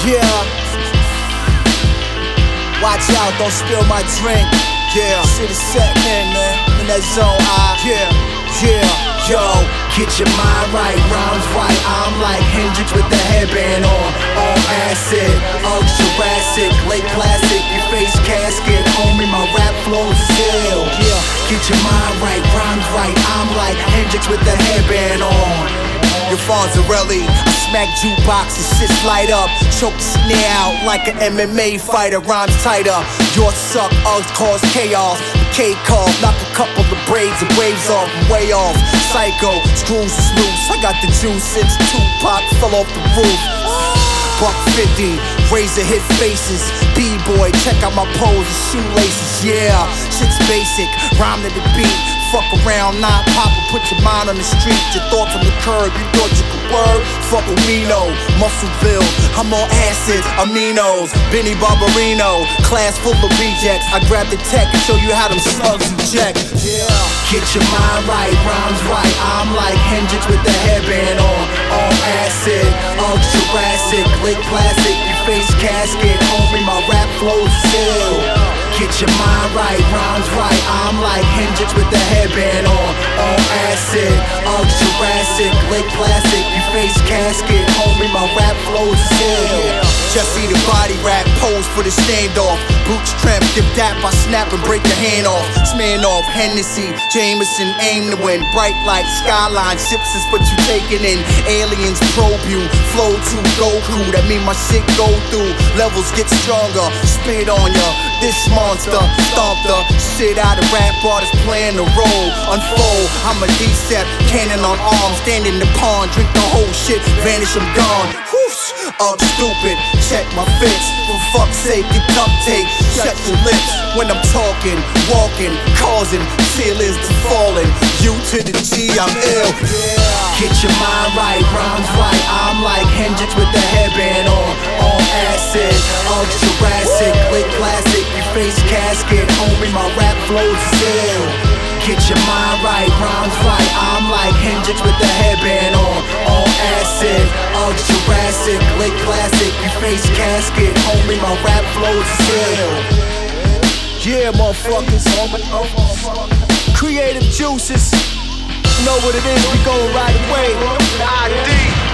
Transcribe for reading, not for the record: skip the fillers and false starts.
Yeah. Watch out, don't spill my drink. Yeah. Shit is setting in, man. I'm in that zone. Yo. Get your mind right, rhymes right. I'm like Hendrix with the headband on acid, Jurassic, late classic, your face casket, homie, my rap flows still. Yeah. Get your mind right, rhymes right. I'm like Hendrix with the headband on. Your Fonzarelli, I smack jukeboxes, shit light up. Choke the snare out like an MMA fighter, rhymes tighter. Yours suck, Uggs cause chaos. The K call, knock a couple of braids and waves off, way off. Psycho, screws is loose. I got the juice since Tupac fell off the roof. Buck 50, razor hit faces. B-boy, check out my pose and shoelaces. Yeah, shit's basic, rhyme to the beat. Fuck around, not pop and put your mind on the street. Your thoughts on the curb, you thought you could word. Fuck with Mino, Muscleville, I'm on acid, aminos. Benny Barbarino, class full of rejects. I grab the tech and show you how them slugs eject. Yeah. Get your mind right, rhymes right. I'm like Hendrix with the headband on acid, Jurassic, lit classic, your face casket, homie, my rap flows still. Get your mind right, rhymes right. I'm like Hendrix with the headband on acid, Jurassic, lit classic, your face casket, homie, my rap flows still. Just see the body rap, pose for the standoff. Boots tramp, give dap, I snap and break your hand off. Smearing off Hennessy, Jameson, aim to win. Bright light, skyline, ships is what you taking in. Aliens probe you, flow to Goku. That mean my shit go through, levels get stronger. Spit on ya, this monster, stomp the shit out of rap artists playing the role. Unfold, I'm a D-step, cannon on arm, stand in the pond, drink the whole shit, vanish, I'm gone. Whoosh, up stupid, check my fits. For fuck's sake, get duct tape, shut your lips. When I'm talking, walking, causing ceilings to falling. U to the G, I'm ill. Get your mind right, rhymes right. I'm like Hendrix with the headband on acid, Jurassic, lit classic, your face casket, homie, my rap flows still. Get your mind right, rhymes right. I'm like Hendrix with the headband on acid, Jurassic, lit classic, your face casket, homie, my rap flows still. Yeah, motherfuckers. Creative juices. You know what it is, we going right away. ID.